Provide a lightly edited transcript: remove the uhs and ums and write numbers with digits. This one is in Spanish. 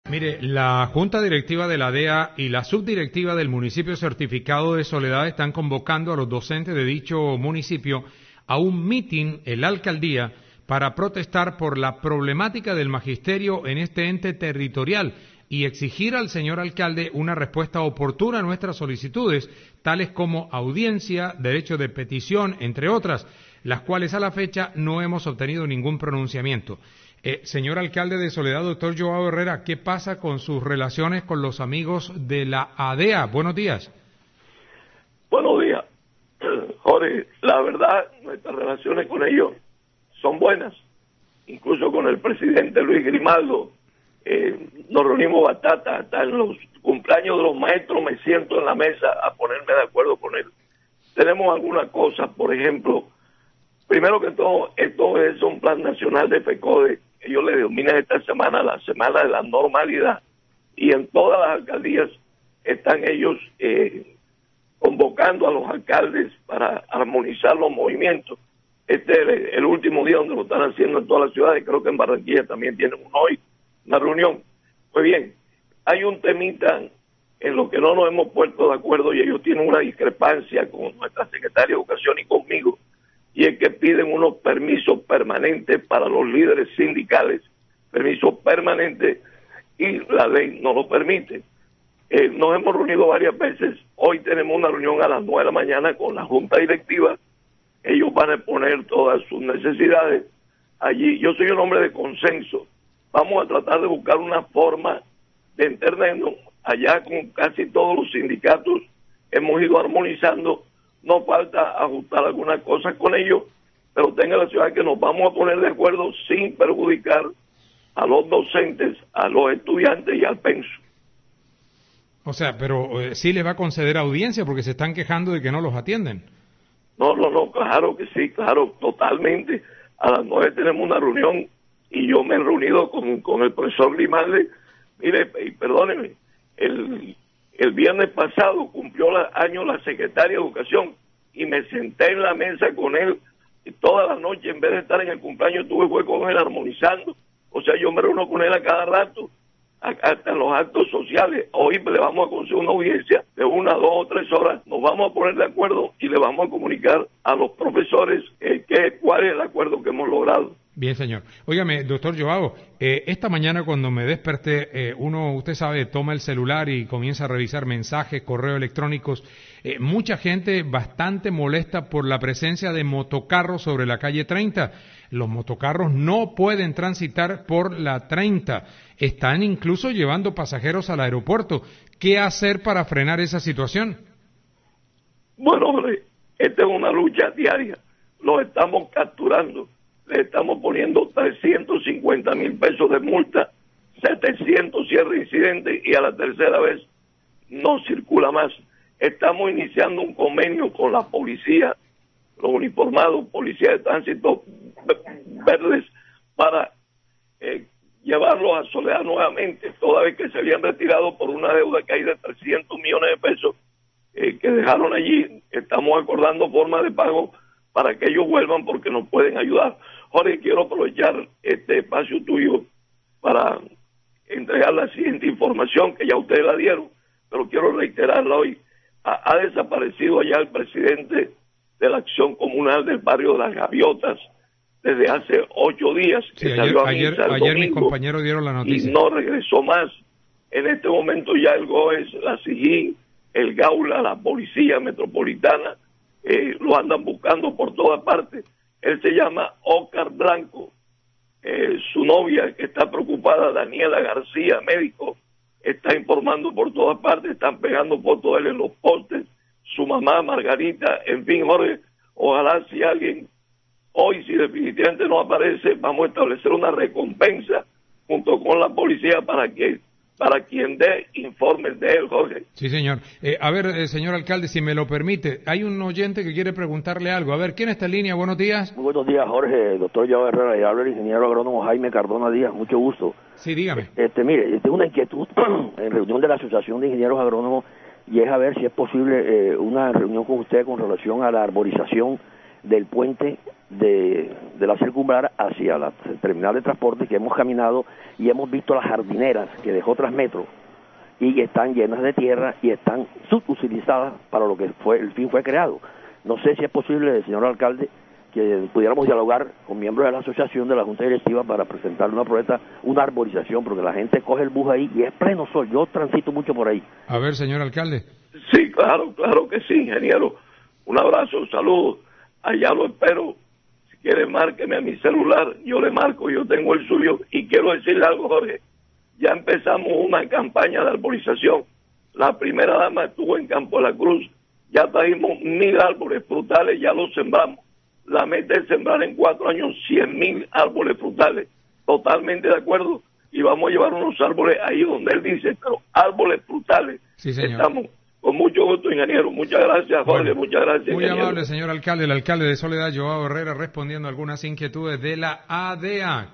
Mire, la Junta Directiva de la DEA y la Subdirectiva del Municipio Certificado de Soledad están convocando a los docentes de dicho municipio a un mitin en la alcaldía para protestar por la problemática del magisterio en este ente territorial y exigir al señor alcalde una respuesta oportuna a nuestras solicitudes, tales como audiencia, derecho de petición, entre otras, las cuales a la fecha no hemos obtenido ningún pronunciamiento. Señor alcalde de Soledad, doctor Joao Herrera, ¿qué pasa con sus relaciones con los amigos de la ADEA? Buenos días. Buenos días. Jorge, la verdad, nuestras relaciones con ellos son buenas. Incluso con el presidente Luis Grimaldo nos reunimos bastante. Hasta en los cumpleaños de los maestros me siento en la mesa a ponerme de acuerdo con él. Tenemos algunas cosas, por ejemplo, primero que todo, esto es un plan nacional de FECODE. Ellos le denominan esta semana la Semana de la Normalidad, y en todas las alcaldías están ellos convocando a los alcaldes para armonizar los movimientos. Este es el último día donde lo están haciendo en todas las ciudades. Creo que en Barranquilla también tienen una reunión. Pues bien, hay un temita en lo que no nos hemos puesto de acuerdo, y ellos tienen una discrepancia con nuestra secretaria de Educación y conmigo, y es que piden unos permisos permanentes para los líderes sindicales, permisos permanentes, y la ley no lo permite. Nos hemos reunido varias veces. Hoy tenemos una reunión a las 9 de la mañana con la Junta Directiva. Ellos van a exponer todas sus necesidades allí. Yo soy un hombre de consenso. Vamos a tratar de buscar una forma de entendernos. Allá con casi todos los sindicatos hemos ido armonizando. No falta ajustar algunas cosas con ellos, pero tenga la ciudad que nos vamos a poner de acuerdo sin perjudicar a los docentes, a los estudiantes y al penso. O sea, pero sí les va a conceder audiencia porque se están quejando de que no los atienden. No, claro que sí, claro, totalmente. A las 9 tenemos una reunión y yo me he reunido con el profesor Grimaldi. Mire, y perdóneme, el viernes pasado cumplió años la secretaria de Educación y me senté en la mesa con él y toda la noche, en vez de estar en el cumpleaños, fue con él armonizando. O sea, yo me reúno con él a cada rato, hasta en los actos sociales. Hoy le vamos a conseguir una audiencia de 1, 2 o 3 horas. Nos vamos a poner de acuerdo y le vamos a comunicar a los profesores cuál es el acuerdo que hemos logrado. Bien, señor. Óigame, doctor Joao, esta mañana cuando me desperté, usted sabe, toma el celular y comienza a revisar mensajes, correos electrónicos. Mucha gente bastante molesta por la presencia de motocarros sobre la calle 30. Los motocarros no pueden transitar por la 30. Están incluso llevando pasajeros al aeropuerto. ¿Qué hacer para frenar esa situación? Bueno, hombre, esta es una lucha diaria. Los estamos capturando. Le estamos poniendo 350,000 pesos de multa, 700 cierre de incidente, y a la tercera vez no circula más. Estamos iniciando un convenio con la policía, los uniformados, policía de tránsito verdes, para llevarlos a Soledad nuevamente, toda vez que se habían retirado por una deuda que hay de 300 millones de pesos que dejaron allí. Estamos acordando formas de pago para que ellos vuelvan, porque nos pueden ayudar. Jorge, quiero aprovechar este espacio tuyo para entregar la siguiente información que ya ustedes la dieron, pero quiero reiterarla hoy. Ha desaparecido allá el presidente de la Acción Comunal del barrio de Las Gaviotas desde hace 8 días. Sí, ayer mis compañeros dieron la noticia. Y no regresó más. En este momento ya el GOES, la SIGIN, el GAULA, la Policía Metropolitana, lo andan buscando por todas partes. Él se llama Óscar Blanco. Su novia, que está preocupada, Daniela García, médico, está informando por todas partes, están pegando fotos de él en los postes. Su mamá, Margarita, en fin, Jorge, ojalá si alguien hoy, si definitivamente no aparece, vamos a establecer una recompensa junto con la policía para quien dé informes de él, Jorge. Sí, señor. A ver, señor alcalde, si me lo permite, hay un oyente que quiere preguntarle algo. A ver, ¿quién está en línea? Buenos días. Muy buenos días, Jorge. Doctor Joao Herrera, y habla el ingeniero agrónomo Jaime Cardona Díaz. Mucho gusto. Sí, dígame. Mire, tengo una inquietud en reunión de la Asociación de Ingenieros Agrónomos, y es a ver si es posible una reunión con usted con relación a la arborización del puente de la circunvalar hacia la terminal de transporte, que hemos caminado y hemos visto las jardineras que dejó Transmetro y que están llenas de tierra y están subutilizadas para lo que el fin fue creado. No sé si es posible, señor alcalde, que pudiéramos dialogar con miembros de la asociación, de la Junta Directiva, para presentar una propuesta, una arborización, porque la gente coge el bus ahí y es pleno sol. Yo transito mucho por ahí. A ver, señor alcalde. Sí, claro que sí, ingeniero. Un abrazo, saludos. Allá lo espero. Si quiere, márqueme a mi celular. Yo le marco, yo tengo el suyo. Y quiero decirle algo, Jorge. Ya empezamos una campaña de arborización. La primera dama estuvo en Campo de la Cruz. Ya trajimos 1,000 árboles frutales, ya los sembramos. La meta es sembrar en 4 años 100,000 árboles frutales. Totalmente de acuerdo. Y vamos a llevar unos árboles ahí donde él dice, pero árboles frutales. Sí, señor. Estamos con mucho gusto, ingeniero. Muchas gracias, Jorge. Bueno, muchas gracias, muy ingeniero. amable, señor alcalde. El alcalde de Soledad, Joao Herrera, respondiendo a algunas inquietudes de la ADEA.